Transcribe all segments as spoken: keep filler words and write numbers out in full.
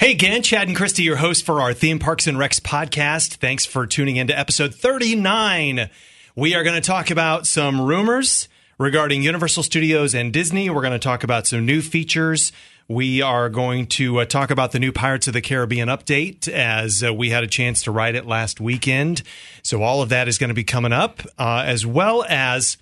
Hey again, Chad and Christy, your hosts for our Theme Parks and Recs podcast. Thanks for tuning in to episode thirty-nine. We are going to talk about some rumors regarding Universal Studios and Disney. We're going to talk about some new features. We are going to uh, talk about the new Pirates of the Caribbean update, as uh, we had a chance to ride it last weekend. So all of that is going to be coming up, uh, as well as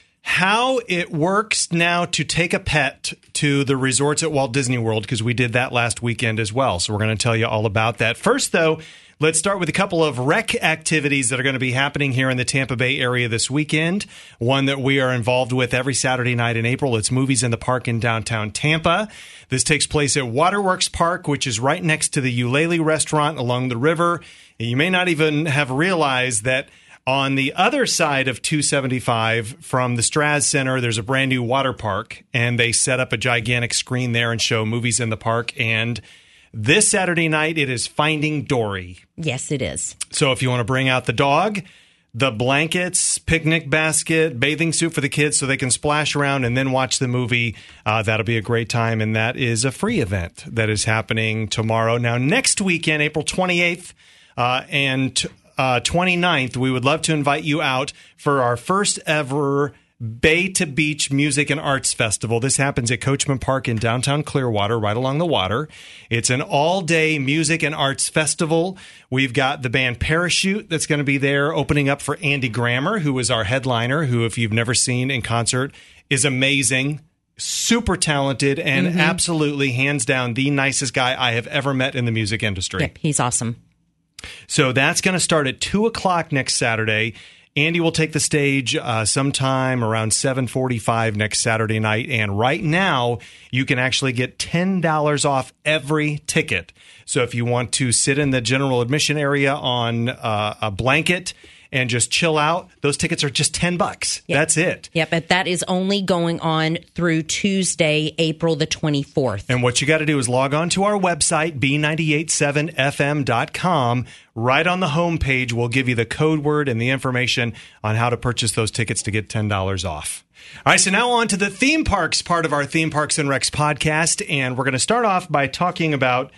how it works now to take a pet to the resorts at Walt Disney World, because we did that last weekend as well. So we're going to tell you all about that. First, though, let's start with a couple of rec activities that are going to be happening here in the Tampa Bay area this weekend. One that we are involved with every Saturday night in April. It's Movies in the Park in downtown Tampa. This takes place at Waterworks Park, which is right next to the Eulalie restaurant along the river. You may not even have realized that on the other side of two seventy-five from the Straz Center, there's a brand new water park, and they set up a gigantic screen there and show Movies in the Park. And this Saturday night, it is Finding Dory. Yes, it is. So if you want to bring out the dog, the blankets, picnic basket, bathing suit for the kids so they can splash around and then watch the movie, uh, that'll be a great time. And that is a free event that is happening tomorrow. Now, next weekend, April twenty-eighth uh, and Uh, twenty-ninth, we would love to invite you out for our first ever Bay to Beach Music and Arts Festival. This happens at Coachman Park in downtown Clearwater, right along the water. It's an all-day music and arts festival. We've got the band Parachute that's going to be there opening up for Andy Grammer, who is our headliner, who, if you've never seen in concert, is amazing, super talented, and mm-hmm. absolutely, hands down, the nicest guy I have ever met in the music industry. Yep, he's awesome. So that's going to start at two o'clock next Saturday. Andy will take the stage uh, sometime around seven forty-five next Saturday night. And right now, you can actually get ten dollars off every ticket. So if you want to sit in the general admission area on uh, a blanket and just chill out, those tickets are just ten bucks. Yep. That's it. Yep, but that is only going on through Tuesday, April the twenty-fourth. And what you got to do is log on to our website, b nine eight seven f m dot com. Right on the homepage, we'll give you the code word and the information on how to purchase those tickets to get ten dollars off. All right, so now on to the theme parks part of our Theme Parks and Recs podcast. And we're going to start off by talking about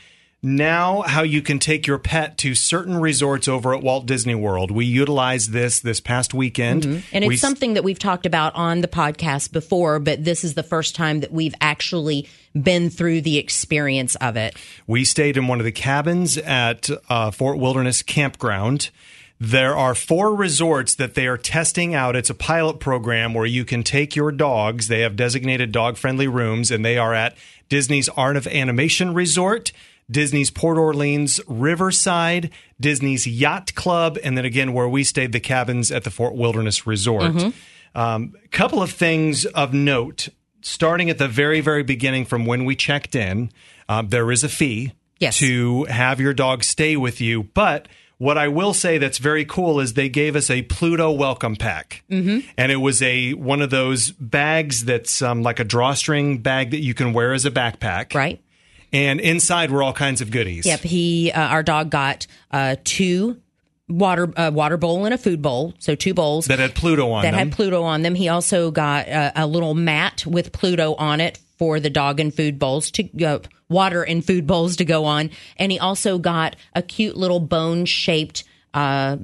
now how you can take your pet to certain resorts over at Walt Disney World. We utilized this this past weekend. Mm-hmm. And it's we, something that we've talked about on the podcast before, but this is the first time that we've actually been through the experience of it. We stayed in one of the cabins at uh, Fort Wilderness Campground. There are four resorts that they are testing out. It's a pilot program where you can take your dogs. They have designated dog-friendly rooms, and they are at Disney's Art of Animation Resort, Disney's Port Orleans Riverside, Disney's Yacht Club, and then again where we stayed, the cabins at the Fort Wilderness Resort. A mm-hmm. um, couple of things of note, starting at the very, very beginning from when we checked in, um, there is a fee yes. to have your dog stay with you. But what I will say that's very cool is they gave us a Pluto welcome pack. Mm-hmm. And it was a one of those bags that's um, like a drawstring bag that you can wear as a backpack. Right. And inside were all kinds of goodies. Yep, he, uh, our dog got uh, two water uh, water bowl and a food bowl, so two bowls that had Pluto on that them. had Pluto on them. He also got uh, a little mat with Pluto on it for the dog and food bowls to uh, water and food bowls to go on, and he also got a cute little bone shaped uh,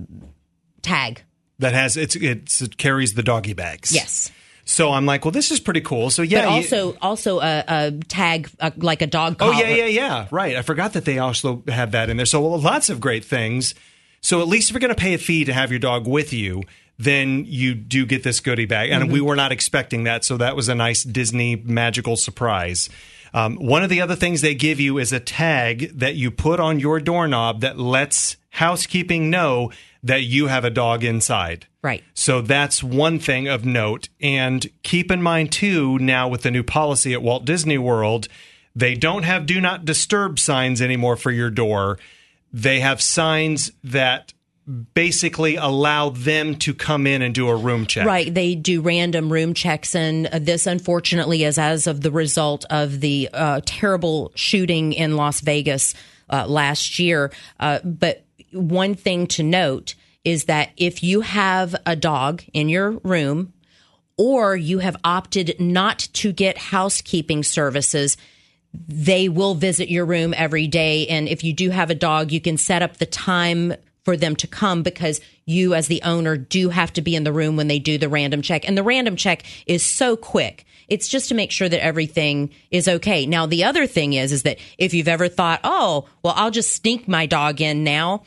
tag that has it's, it's it carries the doggy bags. Yes. So I'm like, well, this is pretty cool. So yeah, but also you, also a, a tag uh, like a dog collar. Oh yeah, yeah, yeah. Right. I forgot that they also had that in there. So well, lots of great things. So at least if you're going to pay a fee to have your dog with you, then you do get this goodie bag. And mm-hmm. we were not expecting that, so that was a nice Disney magical surprise. Um, one of the other things they give you is a tag that you put on your doorknob that lets housekeeping know that you have a dog inside. Right. So that's one thing of note. And keep in mind, too, now with the new policy at Walt Disney World, they don't have do not disturb signs anymore for your door. They have signs that basically allow them to come in and do a room check. Right. They do random room checks. And this, unfortunately, is as of the result of the uh, terrible shooting in Las Vegas uh, last year. Uh, but one thing to note is that if you have a dog in your room or you have opted not to get housekeeping services, they will visit your room every day. And if you do have a dog, you can set up the time for them to come, because you as the owner do have to be in the room when they do the random check. And the random check is so quick. It's just to make sure that everything is okay. Now, the other thing is, is that if you've ever thought, oh, well, I'll just sneak my dog in now.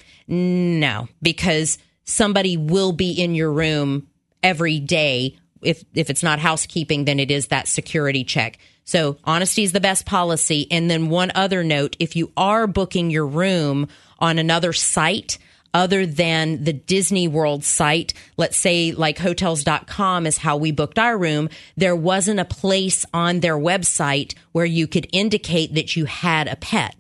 No, because somebody will be in your room every day. If, if it's not housekeeping, then it is that security check. So honesty is the best policy. And then one other note, if you are booking your room on another site other than the Disney World site, let's say like hotels dot com is how we booked our room, there wasn't a place on their website where you could indicate that you had a pet.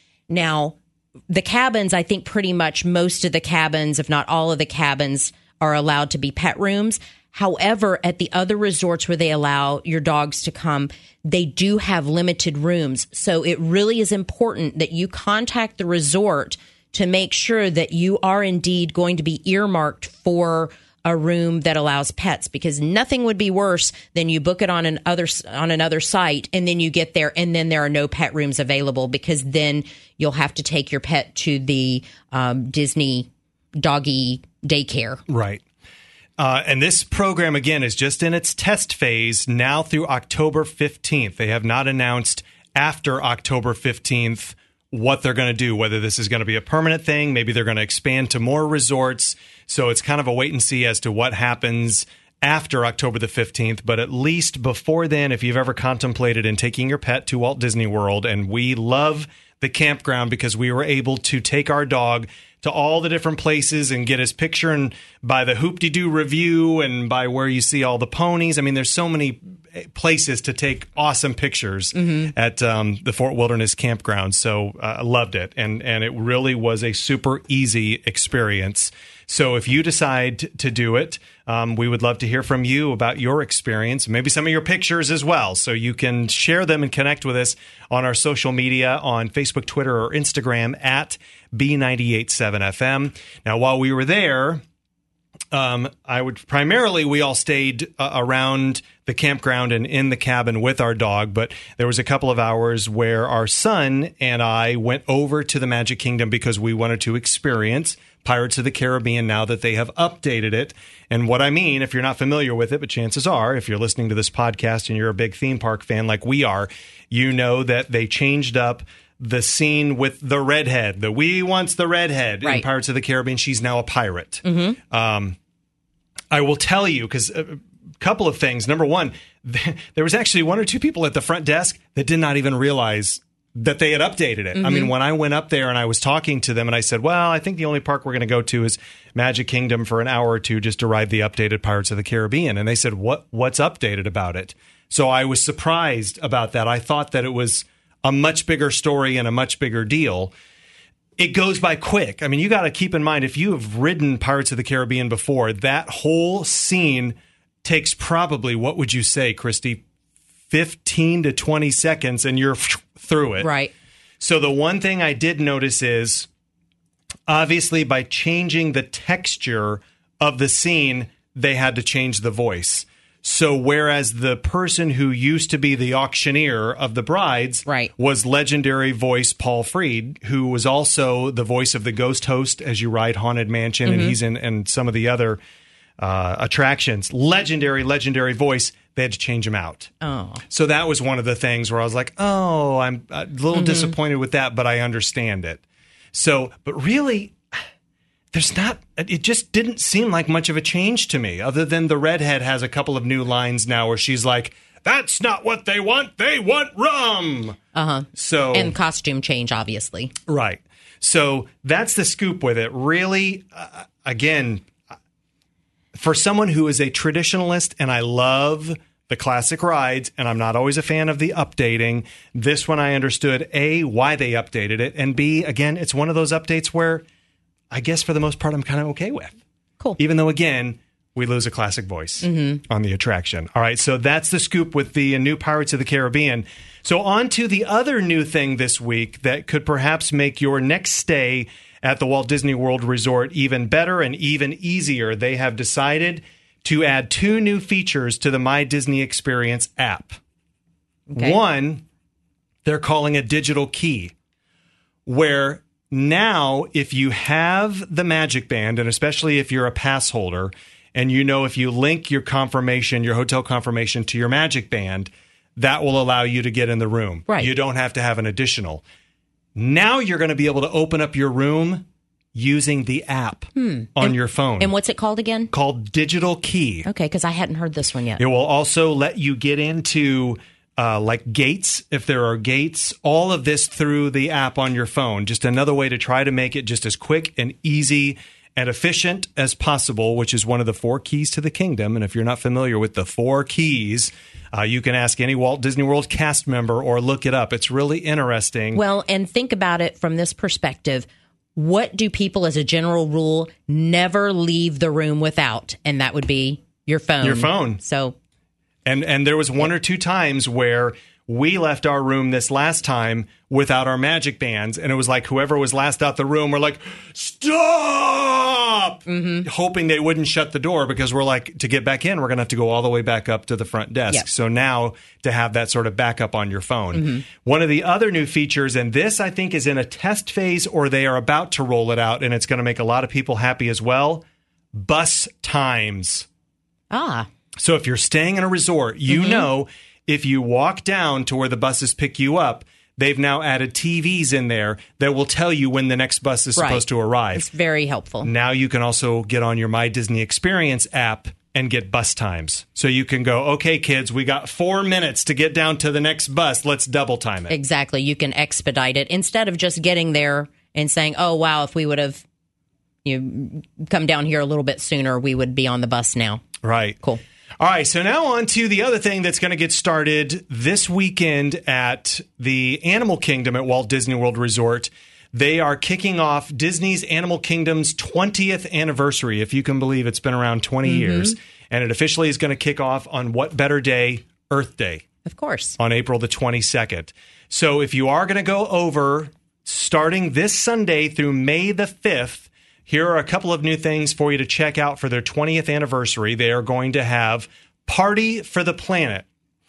Now, the cabins, I think pretty much most of the cabins, if not all of the cabins, are allowed to be pet rooms. However, at the other resorts where they allow your dogs to come, they do have limited rooms. So it really is important that you contact the resort to make sure that you are indeed going to be earmarked for a room that allows pets, because nothing would be worse than you book it on an other, on another site and then you get there and then there are no pet rooms available, because then you'll have to take your pet to the um, Disney doggy daycare. Right. Uh, and this program, again, is just in its test phase now through October fifteenth. They have not announced after October fifteenth what they're going to do, whether this is going to be a permanent thing. Maybe they're going to expand to more resorts. So it's kind of a wait and see as to what happens after October the fifteenth. But at least before then, if you've ever contemplated in taking your pet to Walt Disney World, and we love the campground because we were able to take our dog to all the different places and get his picture, and by the Hoop-de-Doo review and by where you see all the ponies. I mean, there's so many places to take awesome pictures mm-hmm. at um, the Fort Wilderness Campground. So uh, I loved it. And, and it really was a super easy experience. So if you decide to do it, um, we would love to hear from you about your experience, maybe some of your pictures as well. So you can share them and connect with us on our social media on Facebook, Twitter, or Instagram at B ninety-eight point seven F M. Now, while we were there, um, I would primarily, we all stayed uh, around the campground and in the cabin with our dog, but there was a couple of hours where our son and I went over to the Magic Kingdom because we wanted to experience Pirates of the Caribbean now that they have updated it. And what I mean, if you're not familiar with it, but chances are, if you're listening to this podcast and you're a big theme park fan like we are, you know that they changed up the scene with the redhead. The we once the redhead right. in Pirates of the Caribbean. She's now a pirate. Mm-hmm. Um, I will tell you, because a couple of things. Number one, there was actually one or two people at the front desk that did not even realize that they had updated it. Mm-hmm. I mean, when I went up there and I was talking to them and I said, well, I think the only park we're going to go to is Magic Kingdom for an hour or two just to ride the updated Pirates of the Caribbean. And they said, what? What's updated about it? So I was surprised about that. I thought that it was a much bigger story and a much bigger deal. It goes by quick. I mean, you got to keep in mind, if you have ridden Pirates of the Caribbean before, that whole scene takes probably, what would you say, Christy, fifteen to twenty seconds and you're through it. Right. So the one thing I did notice is, obviously, by changing the texture of the scene, they had to change the voice. So whereas the person who used to be the auctioneer of the brides right. was legendary voice Paul Freed, who was also the voice of the ghost host as you ride Haunted Mansion, mm-hmm. and he's in and some of the other uh, attractions. Legendary, legendary voice. They had to change him out. Oh. So that was one of the things where I was like, oh, I'm a little mm-hmm. disappointed with that, but I understand it. So, but really, there's not, it just didn't seem like much of a change to me, other than the redhead has a couple of new lines now where she's like, that's not what they want. They want rum. Uh-huh. So, and costume change, obviously. Right. So that's the scoop with it. Really, uh, again, for someone who is a traditionalist, and I love the classic rides, and I'm not always a fan of the updating, this one I understood, A, why they updated it, and B, again, it's one of those updates where I guess for the most part I'm kind of okay with. Cool. Even though, again, we lose a classic voice mm-hmm. on the attraction. All right, so that's the scoop with the new Pirates of the Caribbean. So on to the other new thing this week that could perhaps make your next stay at the Walt Disney World Resort even better and even easier. They have decided to add two new features to the My Disney Experience app. Okay. One they're calling a digital key, where now if you have the Magic Band, and especially if you're a pass holder, and you know if you link your confirmation, your hotel confirmation to your Magic Band, that will allow you to get in the room. Right. You don't have to have an additional. Now you're going to be able to open up your room using the app hmm. on and, your phone. And what's it called again? Called Digital Key. Okay, because I hadn't heard this one yet. It will also let you get into uh, like gates, if there are gates, all of this through the app on your phone. Just another way to try to make it just as quick and easy and efficient as possible, which is one of the four keys to the kingdom. And if you're not familiar with the four keys, uh, you can ask any Walt Disney World cast member or look it up. It's really interesting. Well, and think about it from this perspective. What do people, as a general rule, never leave the room without? And that would be your phone. Your phone. So, and and there was one or two times where we left our room this last time without our Magic Bands, and it was like whoever was last out the room, we're like, stop! Mm-hmm. Hoping they wouldn't shut the door, because we're like, to get back in, we're going to have to go all the way back up to the front desk. Yep. So now to have that sort of backup on your phone. Mm-hmm. One of the other new features, and this I think is in a test phase or they are about to roll it out, and it's going to make a lot of people happy as well, bus times. Ah. So if you're staying in a resort, you mm-hmm. know if you walk down to where the buses pick you up, they've now added T Vs in there that will tell you when the next bus is right. supposed to arrive. It's very helpful. Now you can also get on your My Disney Experience app and get bus times. So you can go, okay, kids, we got four minutes to get down to the next bus. Let's double time it. Exactly. You can expedite it instead of just getting there and saying, oh, wow, if we would have you know, come down here a little bit sooner, we would be on the bus now. Right. Cool. All right, so now on to the other thing that's going to get started this weekend at the Animal Kingdom at Walt Disney World Resort. They are kicking off Disney's Animal Kingdom's twentieth anniversary, if you can believe it's been around twenty mm-hmm. years. And it officially is going to kick off on what better day? Earth Day. Of course. On April the twenty-second. So if you are going to go over starting this Sunday through May the fifth, here are a couple of new things for you to check out for their twentieth anniversary. They are going to have Party for the Planet.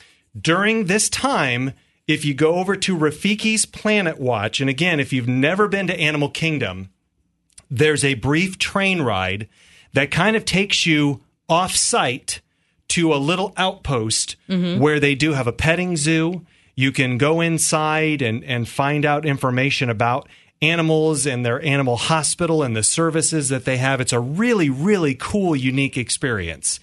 During this time, if you go over to Rafiki's Planet Watch, and again, if you've never been to Animal Kingdom, there's a brief train ride that kind of takes you off-site to a little outpost mm-hmm. where they do have a petting zoo. You can go inside and, and find out information about animals and their animal hospital and the services that they have. It's a really, really cool, unique experience.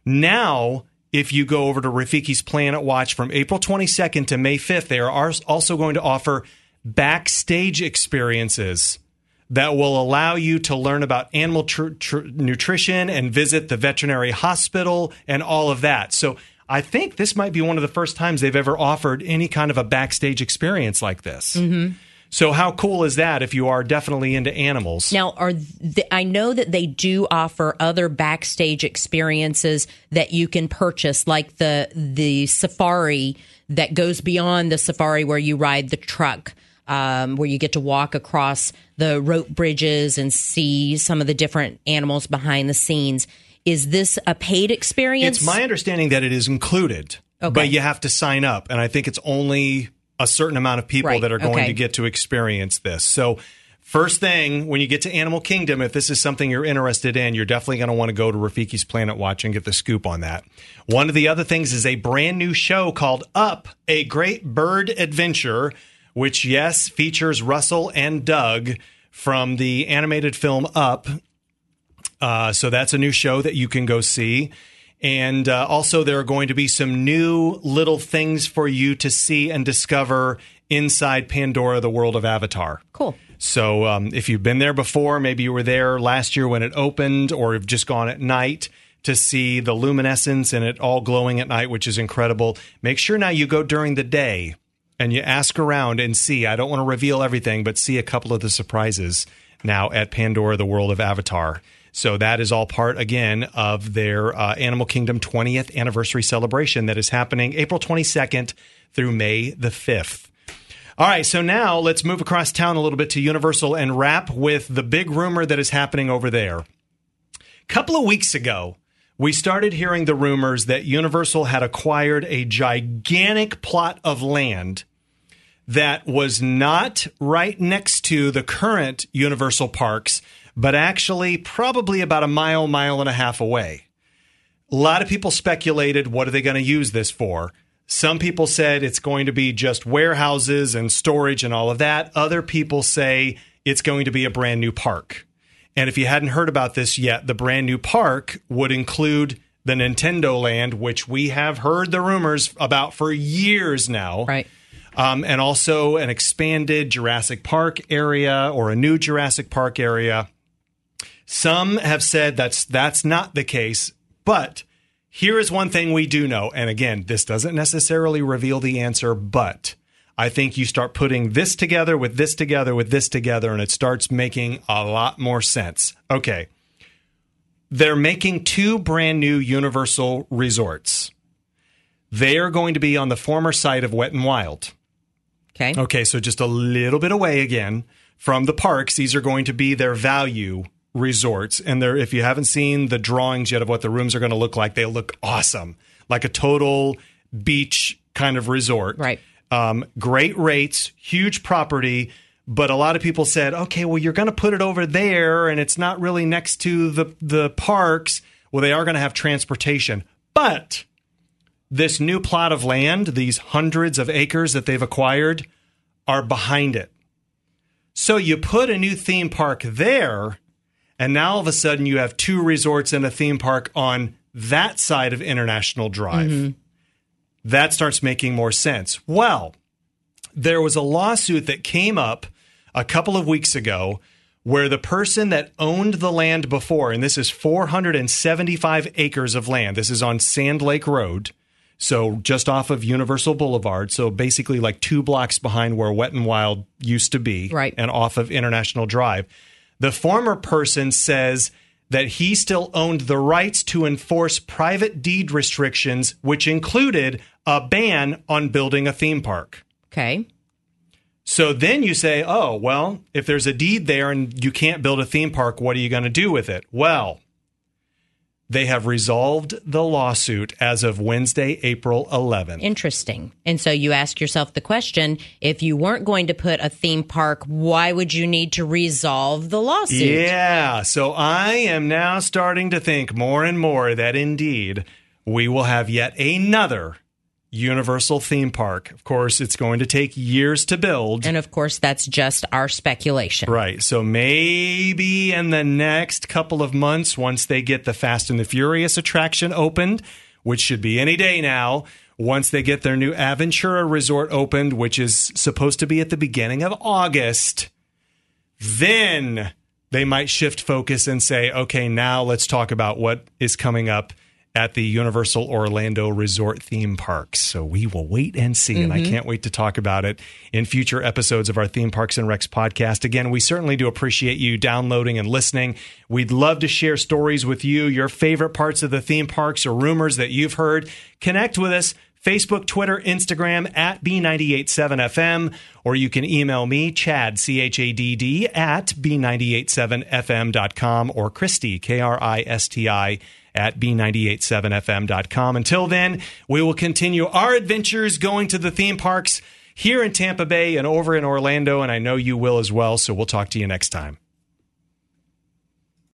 Now, if you go over to Rafiki's Planet Watch from April twenty-second to May fifth, they are also going to offer backstage experiences that will allow you to learn about animal tr- tr- nutrition and visit the veterinary hospital and all of that. So I think this might be one of the first times they've ever offered any kind of a backstage experience like this. Mm-hmm. So how cool is that if you are definitely into animals? Now, are th- I know that they do offer other backstage experiences that you can purchase, like the the safari that goes beyond the safari where you ride the truck, um, where you get to walk across the rope bridges and see some of the different animals behind the scenes. Is this a paid experience? It's my understanding that it is included, okay. but you have to sign up. And I think it's only a certain amount of people right. that are going okay. to get to experience this. So first thing, when you get to Animal Kingdom, if this is something you're interested in, you're definitely going to want to go to Rafiki's Planet Watch and get the scoop on that. One of the other things is a brand new show called Up, A Great Bird Adventure, which, yes, features Russell and Doug from the animated film Up. Uh, so that's a new show that you can go see. And uh, also there are going to be some new little things for you to see and discover inside Pandora, the world of Avatar. Cool. So um, if you've been there before, maybe you were there last year when it opened, or you've just gone at night to see the luminescence and it all glowing at night, which is incredible. Make sure now you go during the day and you ask around and see. I don't want to reveal everything, but see a couple of the surprises now at Pandora, the world of Avatar. So that is all part, again, of their uh, Animal Kingdom twentieth anniversary celebration that is happening April twenty-second through May the fifth. All right, so now let's move across town a little bit to Universal and wrap with the big rumor that is happening over there. A couple of weeks ago, we started hearing the rumors that Universal had acquired a gigantic plot of land that was not right next to the current Universal parks, but actually probably about a mile, mile and a half away. A lot of people speculated, what are they going to use this for? Some people said it's going to be just warehouses and storage and all of that. Other people say it's going to be a brand new park. And if you hadn't heard about this yet, the brand new park would include the Nintendo Land, which we have heard the rumors about for years now. Right. Um, and also an expanded Jurassic Park area or a new Jurassic Park area. Some have said that's that's not the case, but here is one thing we do know. And again, this doesn't necessarily reveal the answer, but I think you start putting this together with this together with this together, and it starts making a lot more sense. Okay. They're making two brand new Universal resorts. They are going to be on the former site of Wet 'n Wild. Okay. Okay, so just a little bit away again from the parks. These are going to be their value resorts. And they're, if you haven't seen the drawings yet of what the rooms are going to look like, they look awesome. Like a total beach kind of resort. Right. Um, great rates, huge property. But a lot of people said, okay, well, you're going to put it over there and it's not really next to the, the parks. Well, they are going to have transportation. But this new plot of land, these hundreds of acres that they've acquired, are behind it. So you put a new theme park there, and now all of a sudden you have two resorts and a theme park on that side of International Drive. Mm-hmm. That starts making more sense. Well, there was a lawsuit that came up a couple of weeks ago where the person that owned the land before, and this is four hundred seventy-five acres of land. This is on Sand Lake Road. So just off of Universal Boulevard. So basically like two blocks behind where Wet 'n Wild used to be. Right. And off of International Drive. The former person says that he still owned the rights to enforce private deed restrictions, which included a ban on building a theme park. Okay. So then you say, oh, well, if there's a deed there and you can't build a theme park, what are you going to do with it? Well, they have resolved the lawsuit as of Wednesday, April eleventh. Interesting. And so you ask yourself the question, if you weren't going to put a theme park, why would you need to resolve the lawsuit? Yeah. So I am now starting to think more and more that indeed we will have yet another Universal theme park. Of course, it's going to take years to build. And of course, that's just our speculation. Right. So maybe in the next couple of months, once they get the Fast and the Furious attraction opened, which should be any day now, once they get their new Aventura Resort opened, which is supposed to be at the beginning of August, then they might shift focus and say, okay, now let's talk about what is coming up at the Universal Orlando Resort theme parks. So we will wait and see. Mm-hmm. And I can't wait to talk about it in future episodes of our Theme Parks and Recs podcast. Again, we certainly do appreciate you downloading and listening. We'd love to share stories with you, your favorite parts of the theme parks or rumors that you've heard. Connect with us. Facebook, Twitter, Instagram at B nine eight seven F M, or you can email me, Chad, C H A D D, at B nine eight seven F M dot com, or Christy, K R I S T I, at B nine eight seven F M dot com. Until then, we will continue our adventures going to the theme parks here in Tampa Bay and over in Orlando, and I know you will as well, so we'll talk to you next time.